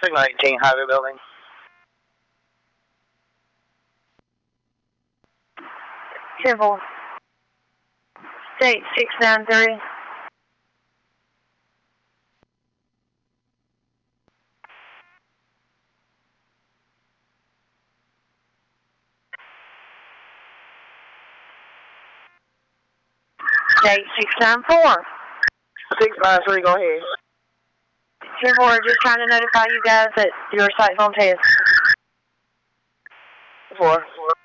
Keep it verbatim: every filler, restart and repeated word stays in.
Signal eighteen, Highway Building. Careful. State six nine three. State six nine four. six nine three, go ahead. Careful, we're just trying to notify you guys that your site's on test. Four.